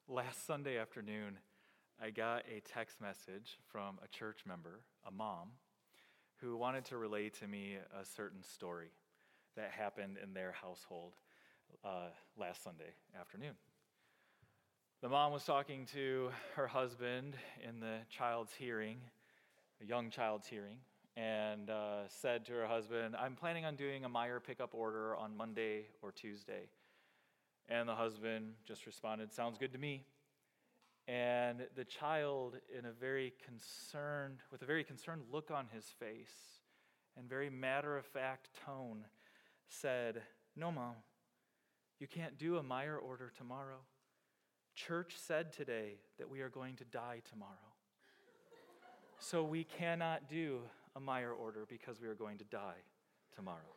Last Sunday afternoon, I got a text message from a church member, a mom, who wanted to relay to me a certain story that happened in their household last Sunday afternoon. The mom was talking to her husband in the child's hearing, a young child's hearing, and said to her husband, "I'm planning on doing a Meijer pickup order on Monday or Tuesday." And the husband just responded, "Sounds good to me." And the child, with a very concerned look on his face and very matter-of-fact tone, said, "No, Mom, you can't do a Meijer order tomorrow. Church said today that we are going to die tomorrow. So we cannot do a Meijer order because we are going to die tomorrow."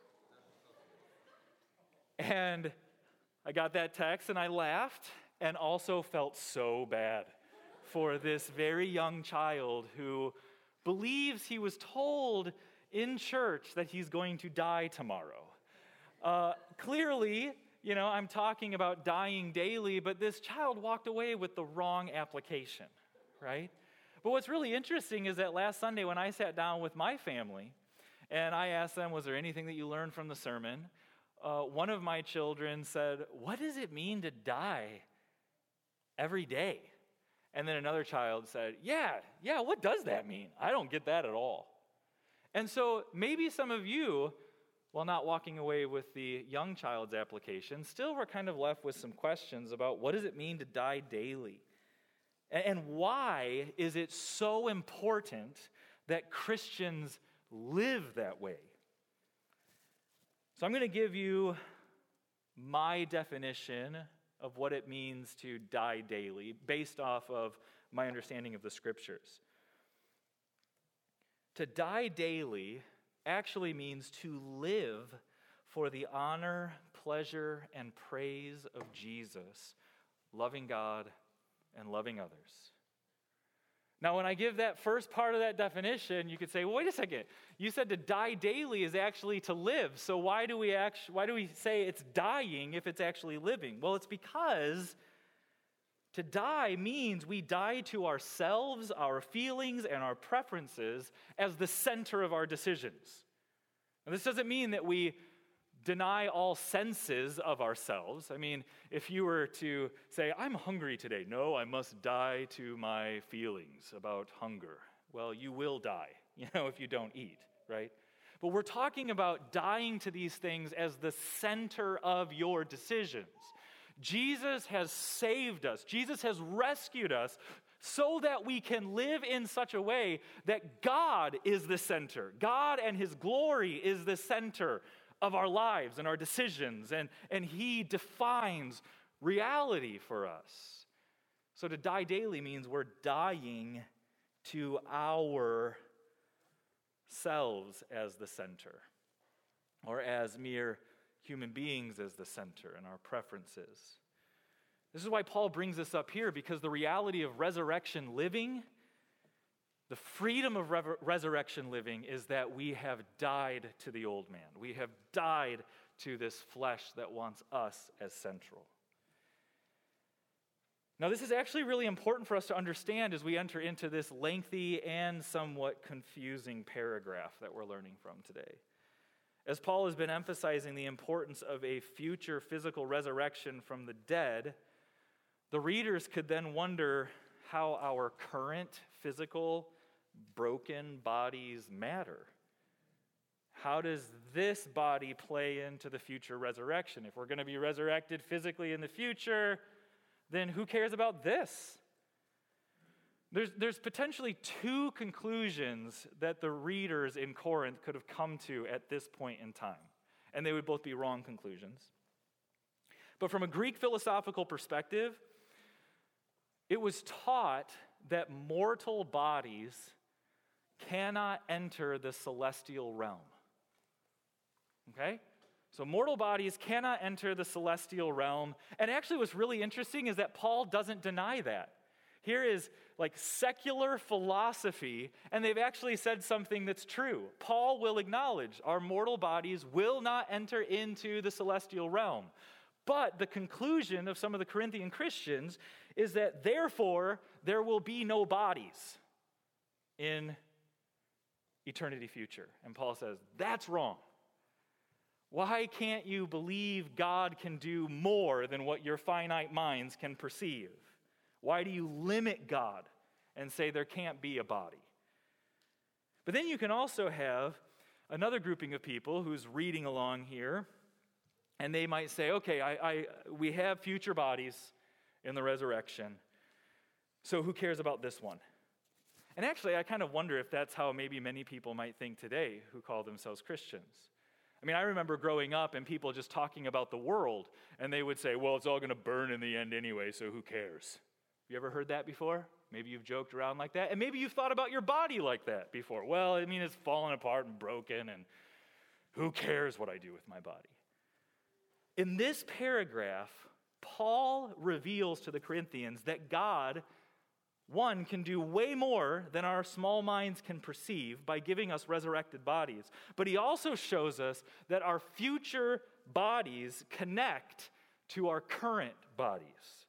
And I got that text and I laughed and also felt so bad for this very young child who believes he was told in church that he's going to die tomorrow. Clearly, I'm talking about dying daily, but this child walked away with the wrong application, right? But what's really interesting is that last Sunday when I sat down with my family and I asked them, was there anything that you learned from the sermon? One of my children said, "What does it mean to die every day?" And then another child said, yeah, what does that mean? I don't get that at all. And so maybe some of you, while not walking away with the young child's application, still were kind of left with some questions about what does it mean to die daily? And why is it so important that Christians live that way? So I'm going to give you my definition of what it means to die daily based off of my understanding of the scriptures. To die daily actually means to live for the honor, pleasure, and praise of Jesus, loving God and loving others. Now, when I give that first part of that definition, you could say, well, wait a second. You said to die daily is actually to live. So why do we say it's dying if it's actually living? Well, it's because to die means we die to ourselves, our feelings, and our preferences as the center of our decisions. Now, this doesn't mean that we deny all senses of ourselves. I mean, if you were to say, "I'm hungry today," no, I must die to my feelings about hunger. Well, you will die, if you don't eat, right? But we're talking about dying to these things as the center of your decisions. Jesus has saved us. Jesus has rescued us so that we can live in such a way that God is the center. God and His glory is the center of our lives and our decisions, and He defines reality for us. So to die daily means we're dying to ourselves as the center, or as mere human beings as the center, and our preferences. This is why Paul brings this up here, because the reality of resurrection living, the freedom of resurrection living, is that we have died to the old man. We have died to this flesh that wants us as central. Now, this is actually really important for us to understand as we enter into this lengthy and somewhat confusing paragraph that we're learning from today. As Paul has been emphasizing the importance of a future physical resurrection from the dead, the readers could then wonder how our current physical broken bodies matter. How does this body play into the future resurrection? If we're going to be resurrected physically in the future, then who cares about this? There's potentially two conclusions that the readers in Corinth could have come to at this point in time, and they would both be wrong conclusions. But from a Greek philosophical perspective, it was taught that mortal bodies cannot enter the celestial realm. Okay? So mortal bodies cannot enter the celestial realm. And actually what's really interesting is that Paul doesn't deny that. Here is like secular philosophy, and they've actually said something that's true. Paul will acknowledge our mortal bodies will not enter into the celestial realm. But the conclusion of some of the Corinthian Christians is that therefore there will be no bodies in eternity future. And Paul says, that's wrong. Why can't you believe God can do more than what your finite minds can perceive? Why do you limit God and say there can't be a body? But then you can also have another grouping of people who's reading along here, and they might say, okay, we have future bodies in the resurrection, so who cares about this one? And actually, I kind of wonder if that's how maybe many people might think today who call themselves Christians. I mean, I remember growing up and people just talking about the world, and they would say, well, it's all going to burn in the end anyway, so who cares? You ever heard that before? Maybe you've joked around like that, and maybe you've thought about your body like that before. Well, I mean, it's fallen apart and broken, and who cares what I do with my body? In this paragraph, Paul reveals to the Corinthians that God, one, can do way more than our small minds can perceive by giving us resurrected bodies. But he also shows us that our future bodies connect to our current bodies.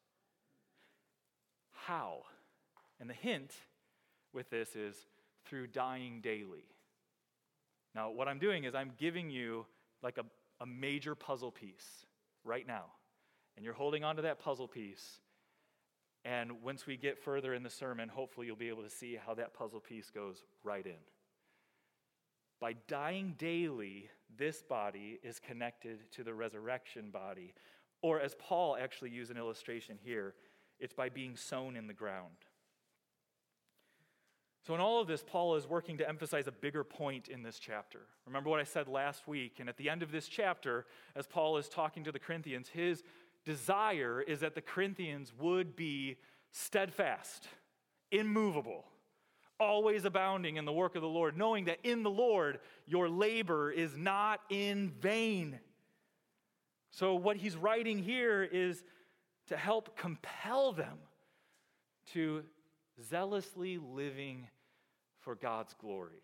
How? And the hint with this is through dying daily. Now, what I'm doing is I'm giving you like a major puzzle piece right now. And you're holding on to that puzzle piece. And once we get further in the sermon, hopefully you'll be able to see how that puzzle piece goes right in. By dying daily, this body is connected to the resurrection body. Or as Paul actually used an illustration here, it's by being sown in the ground. So in all of this, Paul is working to emphasize a bigger point in this chapter. Remember what I said last week, and at the end of this chapter, as Paul is talking to the Corinthians, his desire is that the Corinthians would be steadfast, immovable, always abounding in the work of the Lord, knowing that in the Lord your labor is not in vain. So what he's writing here is to help compel them to zealously living for God's glory.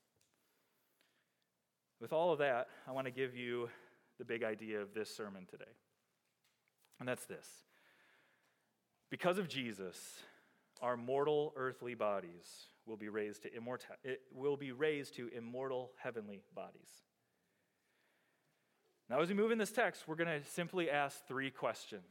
With all of that, I want to give you the big idea of this sermon today. And that's this. Because of Jesus, our mortal earthly bodies will be raised to immortal heavenly bodies. Now, as we move in this text, we're going to simply ask three questions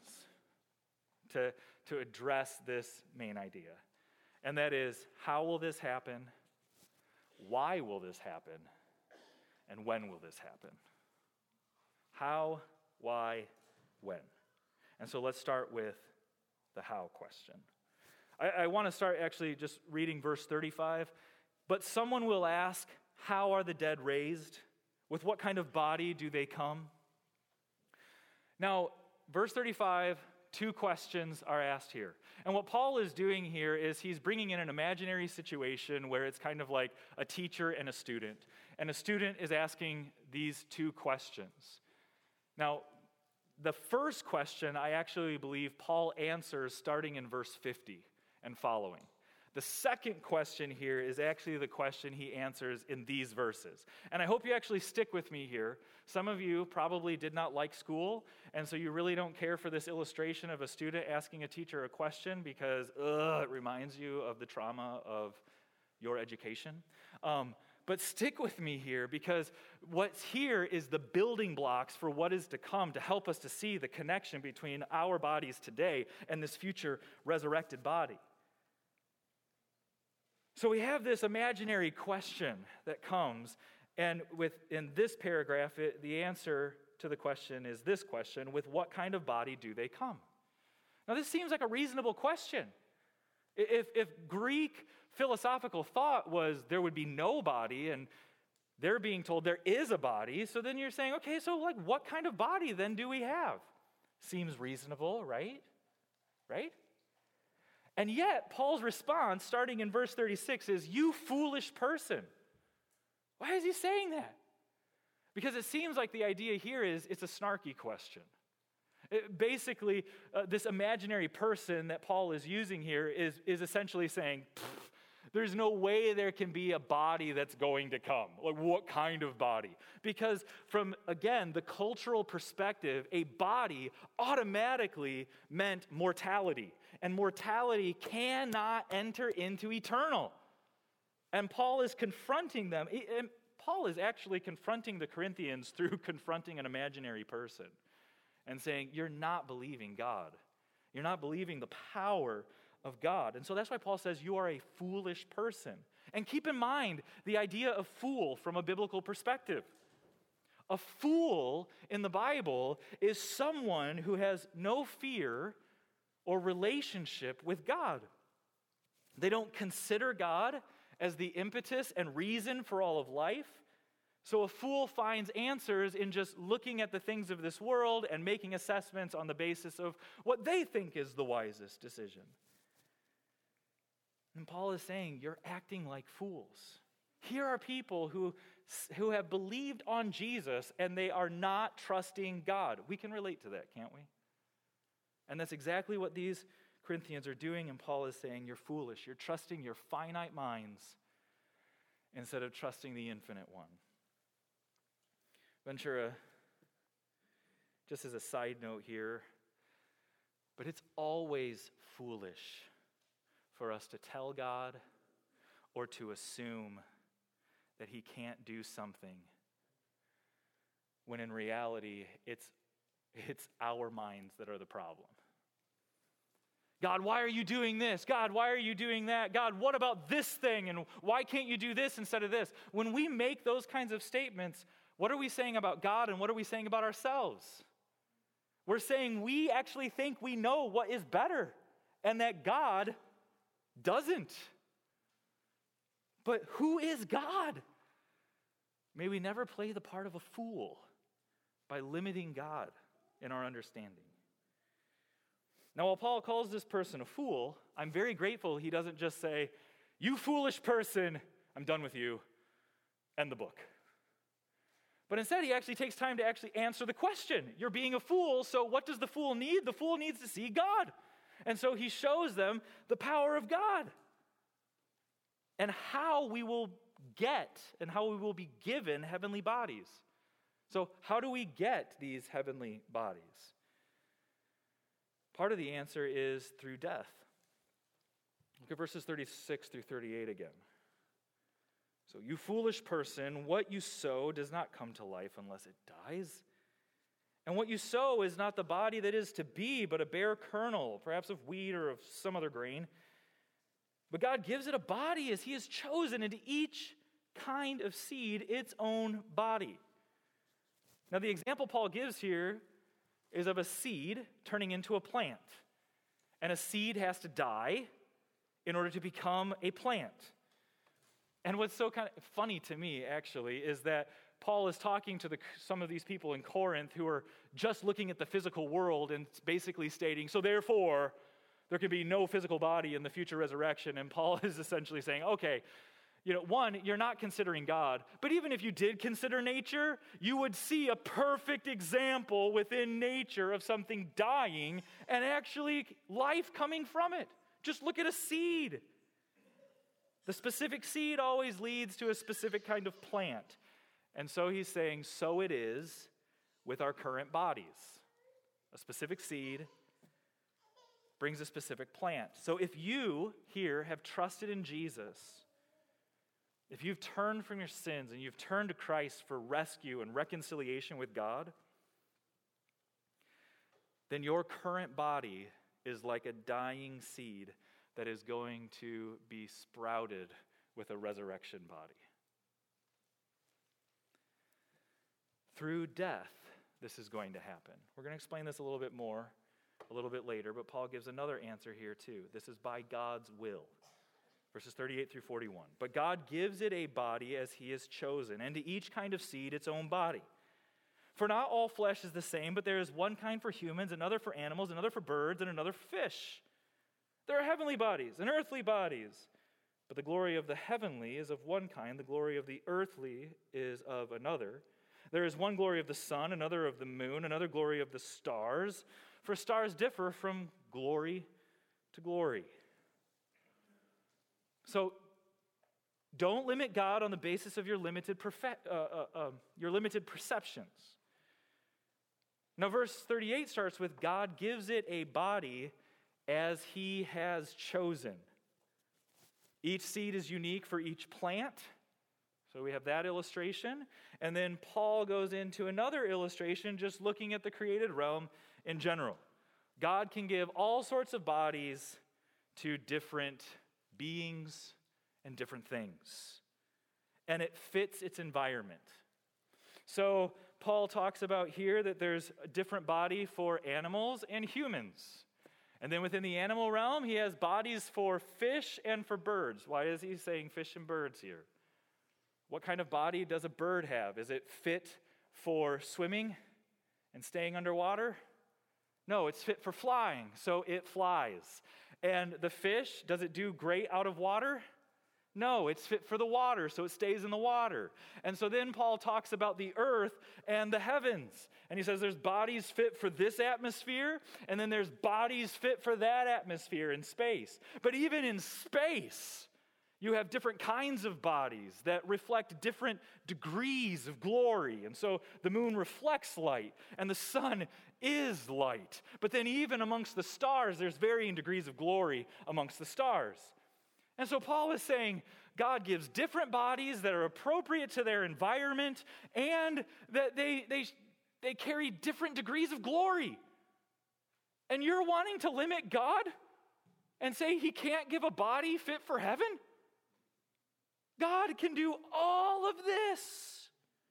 to address this main idea. And that is, how will this happen? Why will this happen? And when will this happen? How, why, when? And so let's start with the how question. I want to start actually just reading verse 35. But someone will ask, how are the dead raised? With what kind of body do they come? Now, verse 35, two questions are asked here. And what Paul is doing here is he's bringing in an imaginary situation where it's kind of like a teacher and a student. And a student is asking these two questions. Now, the first question I actually believe Paul answers starting in verse 50 and following. The second question here is actually the question he answers in these verses. And I hope you actually stick with me here. Some of you probably did not like school, and so you really don't care for this illustration of a student asking a teacher a question because it reminds you of the trauma of your education. But stick with me here because what's here is the building blocks for what is to come to help us to see the connection between our bodies today and this future resurrected body. So we have this imaginary question that comes, and in this paragraph, the answer to the question is this question: with what kind of body do they come? Now this seems like a reasonable question. If Greek philosophical thought was there would be no body, and they're being told there is a body, so then you're saying, okay, so like what kind of body then do we have? Seems reasonable, right? Right? And yet, Paul's response, starting in verse 36, is, you foolish person. Why is he saying that? Because it seems like the idea here is it's a snarky question. Basically, this imaginary person that Paul is using here is essentially saying, There's no way there can be a body that's going to come. Like, what kind of body? Because from, again, the cultural perspective, a body automatically meant mortality. And mortality cannot enter into eternal. And Paul is confronting them. And Paul is actually confronting the Corinthians through confronting an imaginary person and saying, you're not believing God. You're not believing the power of God. And so that's why Paul says you are a foolish person. And keep in mind the idea of fool from a biblical perspective. A fool in the Bible is someone who has no fear or relationship with God. They don't consider God as the impetus and reason for all of life. So a fool finds answers in just looking at the things of this world and making assessments on the basis of what they think is the wisest decision. And Paul is saying, you're acting like fools. Here are people who have believed on Jesus and they are not trusting God. We can relate to that, can't we? And that's exactly what these Corinthians are doing, and Paul is saying, you're foolish. You're trusting your finite minds instead of trusting the infinite one. Ventura, just as a side note here, but it's always foolish for us to tell God or to assume that he can't do something when in reality it's our minds that are the problem. God, why are you doing this? God, why are you doing that? God, what about this thing? And why can't you do this instead of this? When we make those kinds of statements, what are we saying about God and what are we saying about ourselves? We're saying we actually think we know what is better and that God doesn't. But who is God? May we never play the part of a fool by limiting God in our understanding. Now, while Paul calls this person a fool, I'm very grateful he doesn't just say, you foolish person, I'm done with you, end the book. But instead, he actually takes time to actually answer the question. You're being a fool, so what does the fool need? The fool needs to see God. And so he shows them the power of God and how we will get and how we will be given heavenly bodies. So how do we get these heavenly bodies? Part of the answer is through death. Look at verses 36 through 38 again. So, you foolish person, what you sow does not come to life unless it dies. And what you sow is not the body that is to be, but a bare kernel, perhaps of wheat or of some other grain. But God gives it a body as he has chosen, and to each kind of seed its own body. Now, the example Paul gives here is of a seed turning into a plant. And a seed has to die in order to become a plant. And what's so kind of funny to me, actually, is that Paul is talking to some of these people in Corinth who are just looking at the physical world and basically stating, so therefore, there can be no physical body in the future resurrection. And Paul is essentially saying, okay, one, you're not considering God, but even if you did consider nature, you would see a perfect example within nature of something dying and actually life coming from it. Just look at a seed. The specific seed always leads to a specific kind of plant. And so he's saying, so it is with our current bodies. A specific seed brings a specific plant. So if you here have trusted in Jesus, if you've turned from your sins and you've turned to Christ for rescue and reconciliation with God, then your current body is like a dying seed that is going to be sprouted with a resurrection body. Through death, this is going to happen. We're going to explain this a little bit more a little bit later, but Paul gives another answer here too. This is by God's will. Verses 38 through 41. But God gives it a body as he has chosen, and to each kind of seed its own body. For not all flesh is the same, but there is one kind for humans, another for animals, another for birds, and another for fish. There are heavenly bodies and earthly bodies, but the glory of the heavenly is of one kind, the glory of the earthly is of another. There is one glory of the sun, another of the moon, another glory of the stars, for stars differ from glory to glory. So Don't limit God on the basis of your limited perceptions. Now, verse 38 starts with, God gives it a body as he has chosen. Each seed is unique for each plant. So we have that illustration. And then Paul goes into another illustration just looking at the created realm in general. God can give all sorts of bodies to different beings and different things. And it fits its environment. So Paul talks about here that there's a different body for animals and humans. And then within the animal realm, he has bodies for fish and for birds. Why is he saying fish and birds here? What kind of body does a bird have? Is it fit for swimming and staying underwater? No, it's fit for flying, so it flies. And the fish, does it do great out of water? No, it's fit for the water, so it stays in the water. And so then Paul talks about the earth and the heavens. And he says there's bodies fit for this atmosphere, and then there's bodies fit for that atmosphere in space. But even in space, you have different kinds of bodies that reflect different degrees of glory. And so the moon reflects light, and the sun is light. But then even amongst the stars, there's varying degrees of glory amongst the stars. And so Paul is saying God gives different bodies that are appropriate to their environment, and that they carry different degrees of glory. And you're wanting to limit God and say he can't give a body fit for heaven? God can do all of this.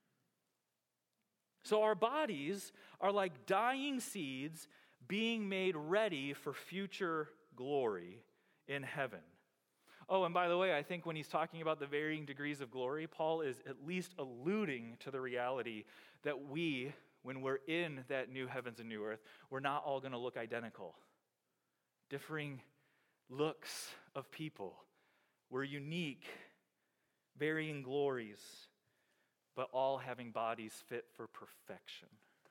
So our bodies are like dying seeds being made ready for future glory in heaven. Oh, and by the way, I think when he's talking about the varying degrees of glory, Paul is at least alluding to the reality that we, when we're in that new heavens and new earth, we're not all going to look identical. Differing looks of people. We're unique, varying glories, but all having bodies fit for perfection.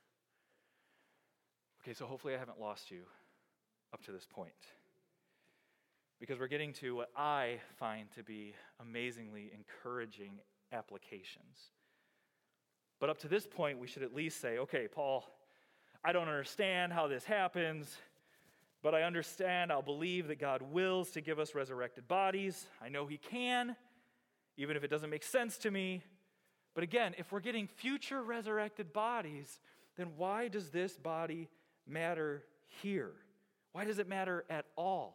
Okay, so hopefully I haven't lost you up to this point, because we're getting to what I find to be amazingly encouraging applications. But up to this point, we should at least say, okay, Paul, I don't understand how this happens, but I understand, I'll believe that God wills to give us resurrected bodies. I know he can, even if it doesn't make sense to me. But again, if we're getting future resurrected bodies, then why does this body matter here? Why does it matter at all?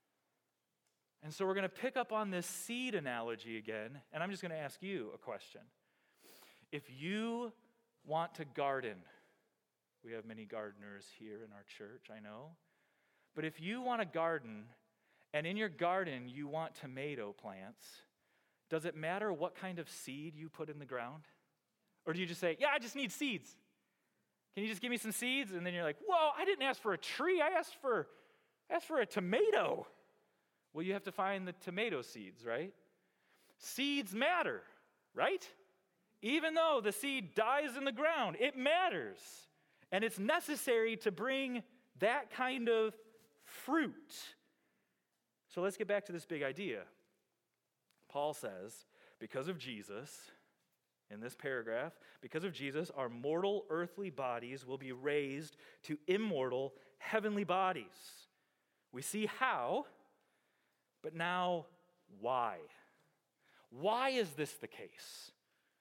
And so we're going to pick up on this seed analogy again, and I'm just going to ask you a question. If you want to garden, we have many gardeners here in our church, I know, but if you want to garden, and in your garden you want tomato plants, does it matter what kind of seed you put in the ground? Or do you just say, yeah, I just need seeds. Can you just give me some seeds? And then you're like, whoa, I didn't ask for a tree, I asked for a tomato. Well, you have to find the tomato seeds, right? Seeds matter, right? Even though the seed dies in the ground, it matters. And it's necessary to bring that kind of fruit. So let's get back to this big idea. Paul says, because of Jesus, in this paragraph, because of Jesus, our mortal earthly bodies will be raised to immortal heavenly bodies. We see how, but now why? Why is this the case?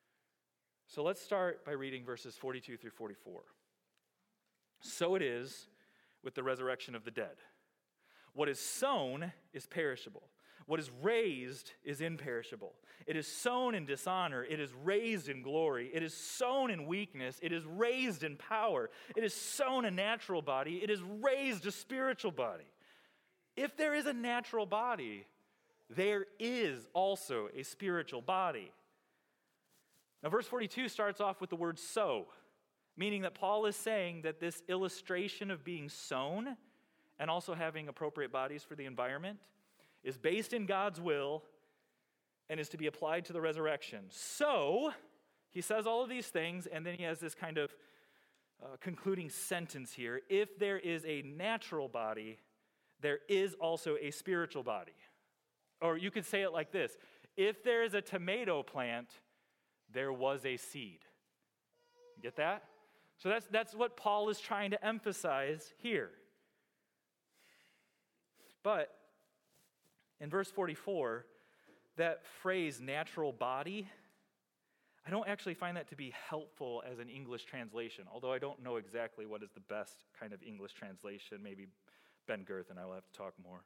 So let's start by reading verses 42 through 44. So it is with the resurrection of the dead. What is sown is perishable. What is raised is imperishable. It is sown in dishonor. It is raised in glory. It is sown in weakness. It is raised in power. It is sown a natural body. It is raised a spiritual body. If there is a natural body, there is also a spiritual body. Now, verse 42 starts off with the word sow, meaning that Paul is saying that this illustration of being sown and also having appropriate bodies for the environment is based in God's will and is to be applied to the resurrection. So, he says all of these things, and then he has this kind of concluding sentence here. If there is a natural body, there is also a spiritual body. Or you could say it like this. If there is a tomato plant, there was a seed. Get that? So that's what Paul is trying to emphasize here. But in verse 44, that phrase, natural body, I don't actually find that to be helpful as an English translation, although I don't know exactly what is the best kind of English translation. Maybe Ben Girth and I will have to talk more.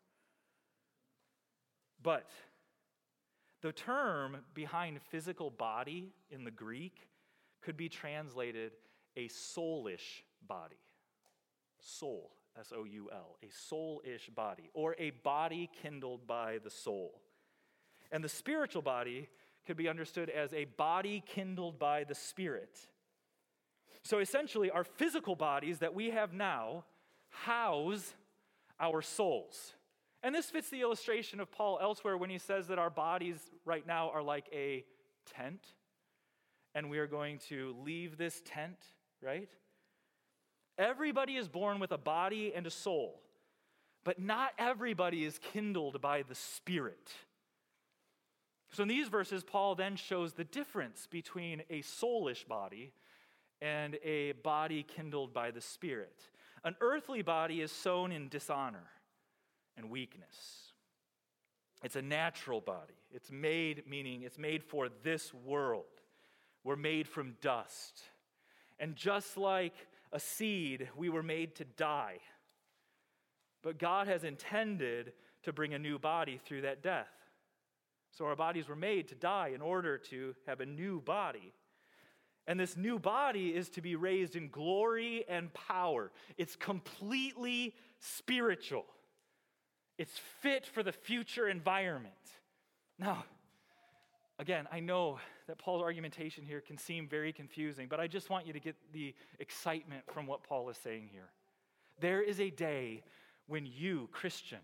But the term behind physical body in the Greek could be translated a soulish body. Soul, S-O-U-L, a soul-ish body, or a body kindled by the soul. And the spiritual body could be understood as a body kindled by the Spirit. So essentially, our physical bodies that we have now house our souls. And this fits the illustration of Paul elsewhere when he says that our bodies right now are like a tent, and we are going to leave this tent, right? Everybody is born with a body and a soul, but not everybody is kindled by the Spirit. So in these verses, Paul then shows the difference between a soulish body and a body kindled by the Spirit. An earthly body is sown in dishonor and weakness. It's a natural body. It's made, meaning it's made for this world. We're made from dust. And just like a seed, we were made to die. But God has intended to bring a new body through that death. So our bodies were made to die in order to have a new body. And this new body is to be raised in glory and power. It's completely spiritual. It's fit for the future environment. Now, again, I know that Paul's argumentation here can seem very confusing, but I just want you to get the excitement from what Paul is saying here. There is a day when you, Christian,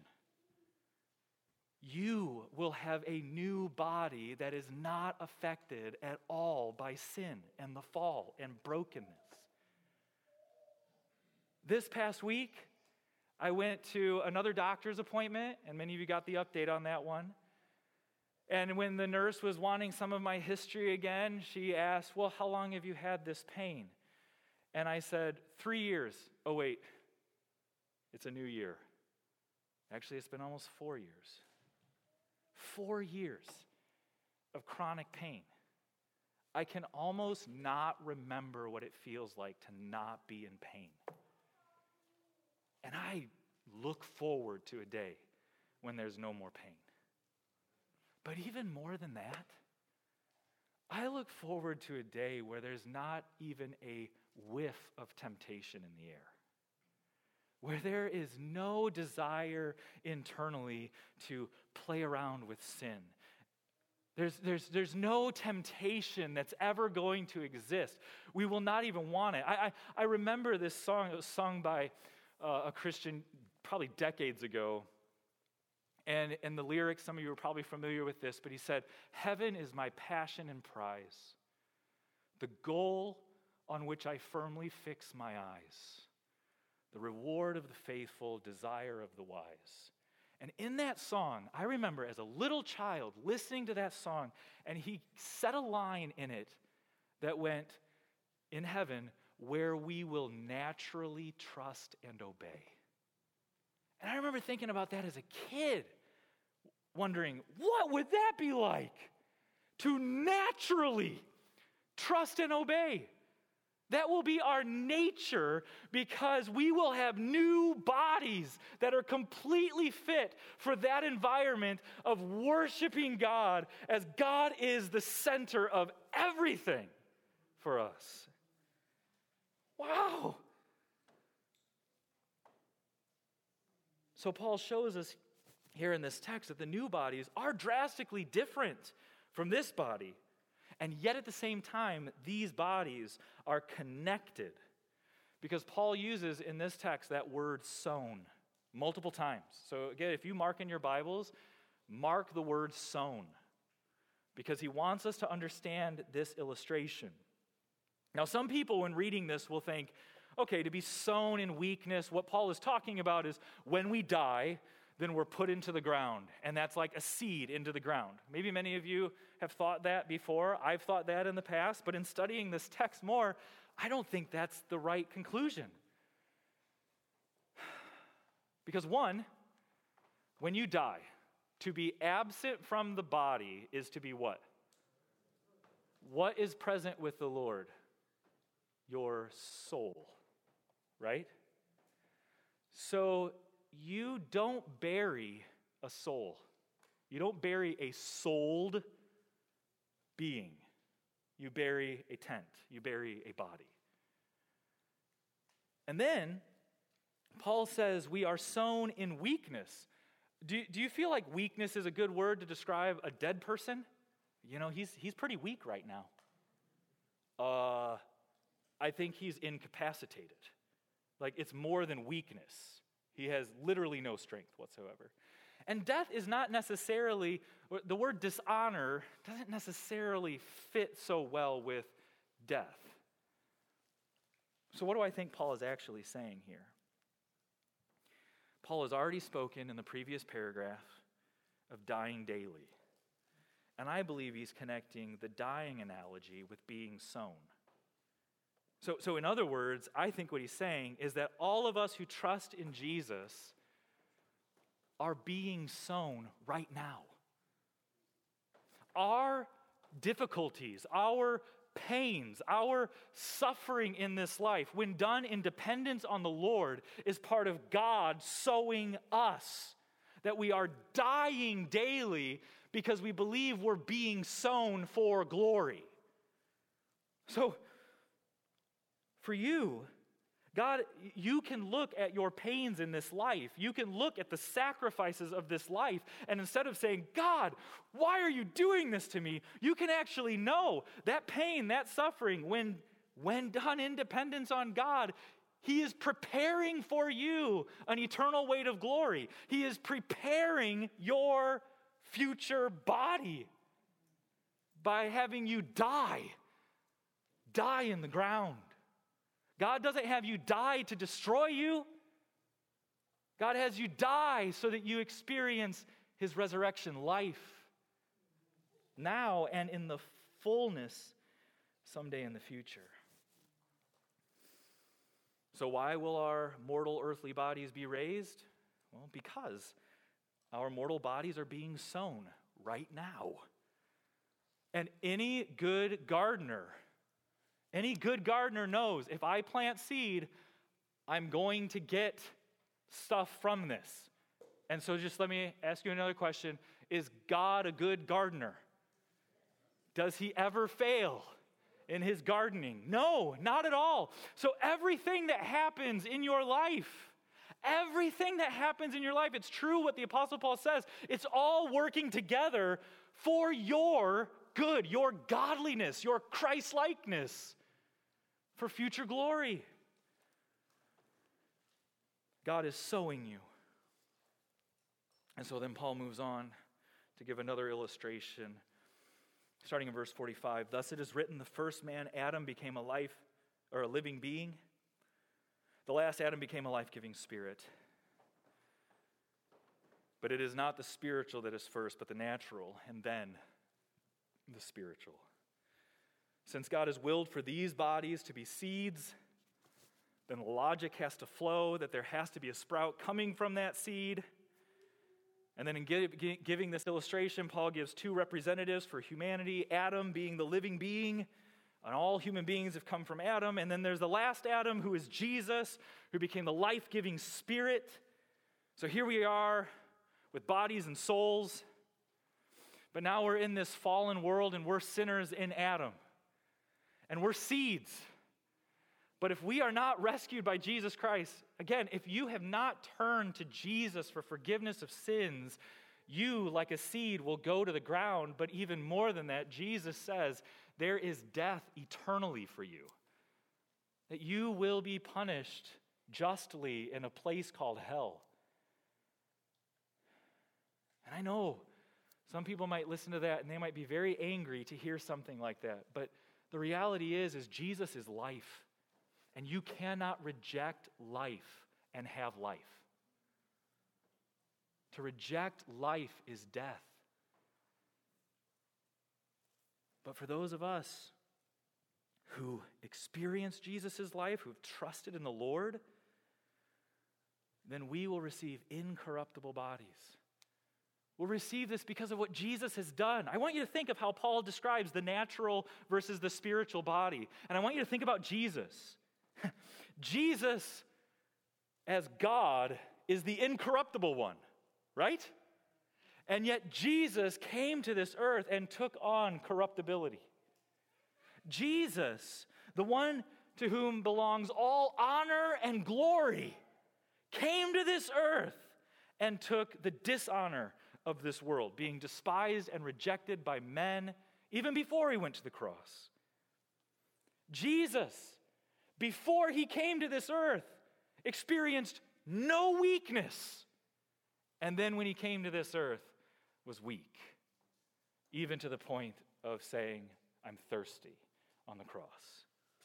you will have a new body that is not affected at all by sin and the fall and brokenness. This past week, I went to another doctor's appointment, and many of you got the update on that one. And when the nurse was wanting some of my history again, she asked, well, how long have you had this pain? And I said, 3 years. Oh, wait, it's a new year. Actually, it's been almost 4 years. 4 years of chronic pain. I can almost not remember what it feels like to not be in pain. And I look forward to a day when there's no more pain. But even more than that, I look forward to a day where there's not even a whiff of temptation in the air, where there is no desire internally to play around with sin. There's no temptation that's ever going to exist. We will not even want it. I remember this song. It was sung by a Christian probably decades ago. And in the lyrics, some of you are probably familiar with this, but he said, heaven is my passion and prize, the goal on which I firmly fix my eyes, the reward of the faithful, desire of the wise. And in that song, I remember as a little child listening to that song, and he said a line in it that went, in heaven, where we will naturally trust and obey. And I remember thinking about that as a kid, wondering, what would that be like? To naturally trust and obey. That will be our nature because we will have new bodies that are completely fit for that environment of worshiping God as God is the center of everything for us. Wow. So Paul shows us here in this text that the new bodies are drastically different from this body. And yet at the same time, these bodies are connected. Because Paul uses in this text that word sown multiple times. So again, if you mark in your Bibles, mark the word sown. Because he wants us to understand this illustration. Now some people when reading this will think, okay, to be sown in weakness, what Paul is talking about is when we die, then we're put into the ground. And that's like a seed into the ground. Maybe many of you have thought that before. I've thought that in the past. But in studying this text more, I don't think that's the right conclusion. Because one, when you die, to be absent from the body is to be what? What is present with the Lord? Your soul, right? So you don't bury a soul. You don't bury a souled being. You bury a tent. You bury a body. And then Paul says we are sown in weakness. Do you feel like weakness is a good word to describe a dead person? You know, he's pretty weak right now. I think he's incapacitated. Like, it's more than weakness. He has literally no strength whatsoever. And death is not necessarily, the word dishonor doesn't necessarily fit so well with death. So what do I think Paul is actually saying here? Paul has already spoken in the previous paragraph of dying daily. And I believe he's connecting the dying analogy with being sown. So in other words, I think what he's saying is that all of us who trust in Jesus are being sown right now. Our difficulties, our pains, our suffering in this life, when done in dependence on the Lord, is part of God sowing us. That we are dying daily because we believe we're being sown for glory. So, for you, God, you can look at your pains in this life. You can look at the sacrifices of this life, and instead of saying, God, why are you doing this to me? You can actually know that pain, that suffering, when done in dependence on God, He is preparing for you an eternal weight of glory. He is preparing your future body by having you die in the ground. God doesn't have you die to destroy you. God has you die so that you experience His resurrection life now and in the fullness someday in the future. So why will our mortal earthly bodies be raised? Well, because our mortal bodies are being sown right now. And any good gardener knows if I plant seed, I'm going to get stuff from this. And so just let me ask you another question. Is God a good gardener? Does He ever fail in His gardening? No, not at all. So everything that happens in your life, it's true what the Apostle Paul says. It's all working together for your good, your godliness, your Christ-likeness, for future glory. God is sowing you. And so then Paul moves on to give another illustration, starting in verse 45. Thus it is written, the first man, Adam, became a living being. The last Adam became a life-giving spirit. But it is not the spiritual that is first, but the natural, and then the spiritual. Since God has willed for these bodies to be seeds, then the logic has to flow that there has to be a sprout coming from that seed. And then in giving this illustration, Paul gives two representatives for humanity, Adam being the living being, and all human beings have come from Adam. And then there's the last Adam, who is Jesus, who became the life-giving spirit. So here we are with bodies and souls. But now we're in this fallen world, and we're sinners in Adam. And we're seeds. But if we are not rescued by Jesus Christ, again, if you have not turned to Jesus for forgiveness of sins, you, like a seed, will go to the ground. But even more than that, Jesus says, there is death eternally for you. That you will be punished justly in a place called hell. And I know some people might listen to that and they might be very angry to hear something like that. But the reality is Jesus is life. And you cannot reject life and have life. To reject life is death. But for those of us who experience Jesus' life, who've trusted in the Lord, then we will receive incorruptible bodies. We'll receive this because of what Jesus has done. I want you to think of how Paul describes the natural versus the spiritual body. And I want you to think about Jesus. Jesus, as God, is the incorruptible one, right? And yet Jesus came to this earth and took on corruptibility. Jesus, the one to whom belongs all honor and glory, came to this earth and took the dishonor of this world, being despised and rejected by men even before he went to the cross. Jesus, before he came to this earth, experienced no weakness. And then when he came to this earth, was weak, even to the point of saying, "I'm thirsty," on the cross.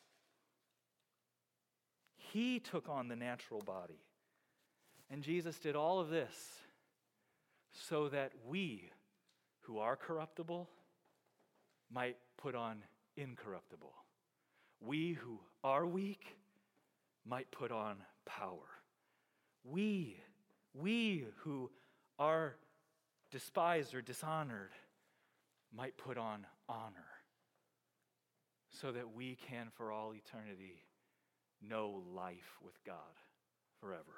He took on the natural body. And Jesus did all of this so that we, who are corruptible, might put on incorruptible. We who are weak might put on power. We who are despised or dishonored might put on honor, so that we can for all eternity know life with God forever.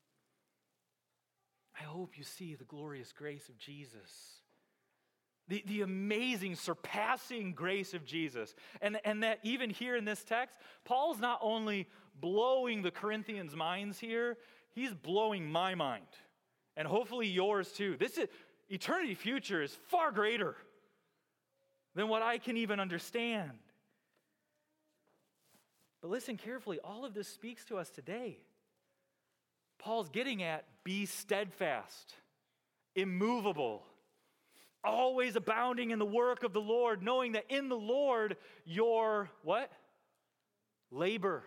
I hope you see the glorious grace of Jesus. The amazing, surpassing grace of Jesus. And that even here in this text, Paul's not only blowing the Corinthians' minds here, he's blowing my mind. And hopefully yours too. Eternity future is far greater than what I can even understand. But listen carefully, all of this speaks to us today. Paul's getting at, be steadfast, immovable, always abounding in the work of the Lord, knowing that in the Lord your what? Labor,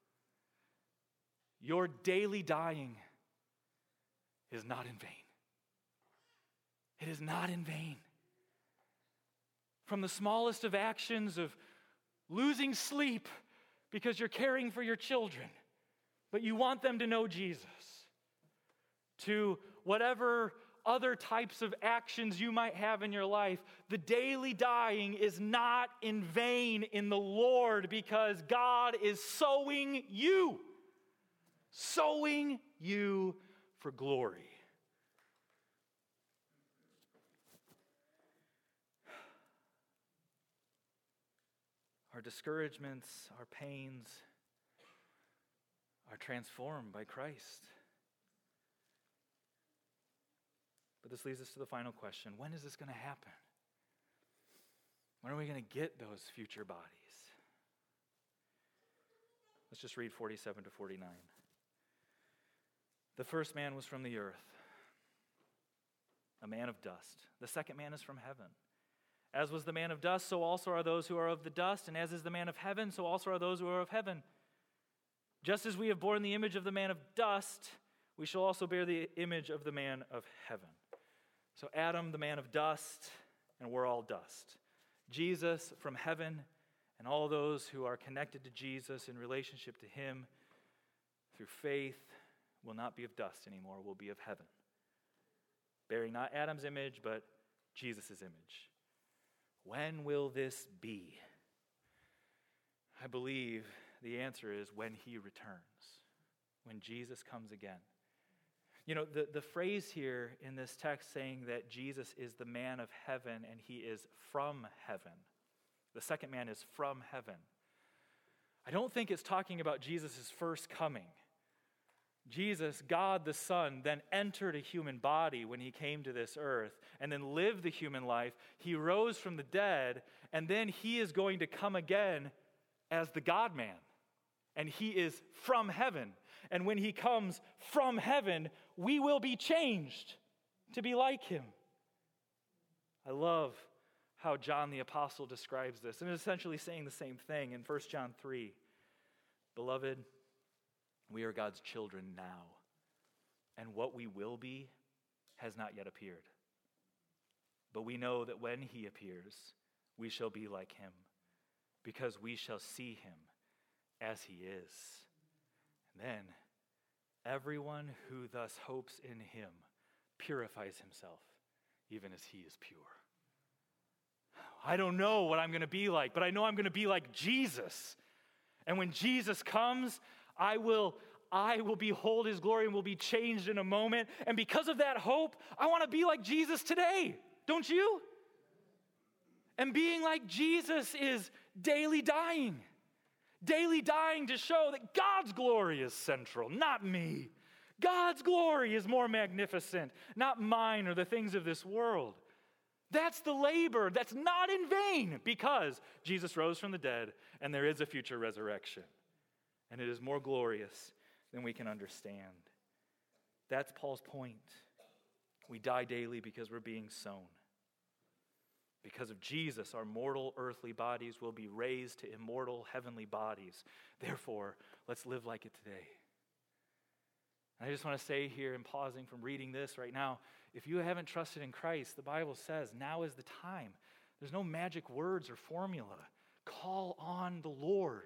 your daily dying is not in vain. It is not in vain. From the smallest of actions of losing sleep because you're caring for your children, but you want them to know Jesus, to whatever other types of actions you might have in your life, the daily dying is not in vain in the Lord, because God is sowing you for glory. Our discouragements, our pains are transformed by Christ. But this leads us to the final question. When is this going to happen? When are we going to get those future bodies? Let's just read 47 to 49. The first man was from the earth, a man of dust. The second man is from heaven. As was the man of dust, so also are those who are of the dust. And as is the man of heaven, so also are those who are of heaven. Just as we have borne the image of the man of dust, we shall also bear the image of the man of heaven. So Adam, the man of dust, and we're all dust. Jesus from heaven, and all those who are connected to Jesus in relationship to him through faith will not be of dust anymore, will be of heaven. Bearing not Adam's image, but Jesus' image. When will this be? I believe the answer is when he returns, when Jesus comes again. You know, the phrase here in this text saying that Jesus is the man of heaven and he is from heaven. The second man is from heaven. I don't think it's talking about Jesus' first coming. Jesus, God the Son, then entered a human body when he came to this earth and then lived the human life. He rose from the dead, and then he is going to come again as the God-man. And he is from heaven. And when he comes from heaven, we will be changed to be like him. I love how John the Apostle describes this, and essentially saying the same thing in 1 John 3. Beloved, we are God's children now, and what we will be has not yet appeared. But we know that when he appears, we shall be like him, because we shall see him as he is. And then everyone who thus hopes in him purifies himself, even as he is pure. I don't know what I'm going to be like, but I know I'm going to be like Jesus. And when Jesus comes, I will behold his glory and will be changed in a moment. And because of that hope, I want to be like Jesus today. Don't you? And being like Jesus is daily dying. Daily dying to show that God's glory is central, not me. God's glory is more magnificent, not mine or the things of this world. That's the labor that's not in vain, because Jesus rose from the dead and there is a future resurrection. And it is more glorious than we can understand. That's Paul's point. We die daily because we're being sown. Because of Jesus, our mortal earthly bodies will be raised to immortal heavenly bodies. Therefore, let's live like it today. And I just want to say here, in pausing from reading this right now, if you haven't trusted in Christ, the Bible says now is the time. There's no magic words or formula. Call on the Lord.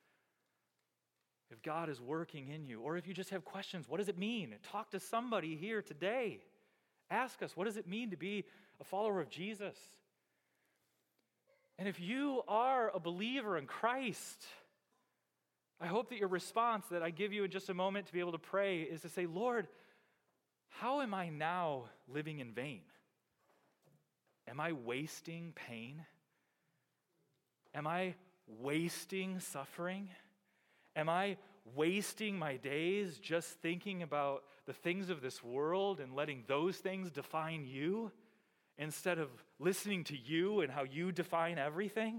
If God is working in you, or if you just have questions, what does it mean? Talk to somebody here today. Ask us, what does it mean to be a follower of Jesus? And if you are a believer in Christ, I hope that your response that I give you in just a moment to be able to pray is to say, Lord, how am I now living in vain? Am I wasting pain? Am I wasting suffering? Am I wasting my days just thinking about the things of this world and letting those things define you instead of listening to you and how you define everything?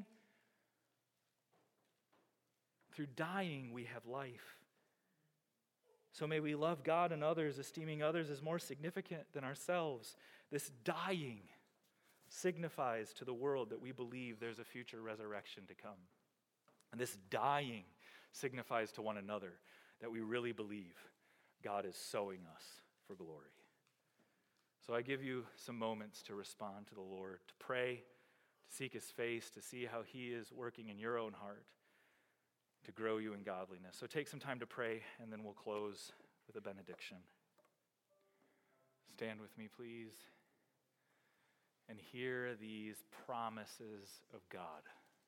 Through dying, we have life. So may we love God and others, esteeming others as more significant than ourselves. This dying signifies to the world that we believe there's a future resurrection to come. And this dying signifies to one another that we really believe God is sowing us for glory. So I give you some moments to respond to the Lord, to pray, to seek his face, to see how he is working in your own heart, to grow you in godliness. So take some time to pray, and then we'll close with a benediction. Stand with me, please, and hear these promises of God.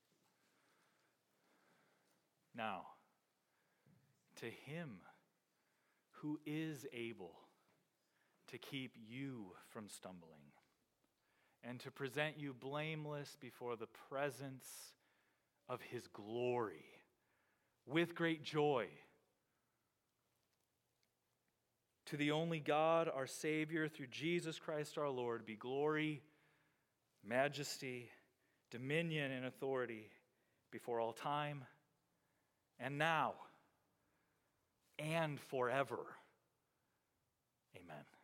Now, to him who is able to keep you from stumbling and to present you blameless before the presence of his glory with great joy. To the only God, our Savior, through Jesus Christ our Lord, be glory, majesty, dominion, and authority before all time, and now, and forever. Amen.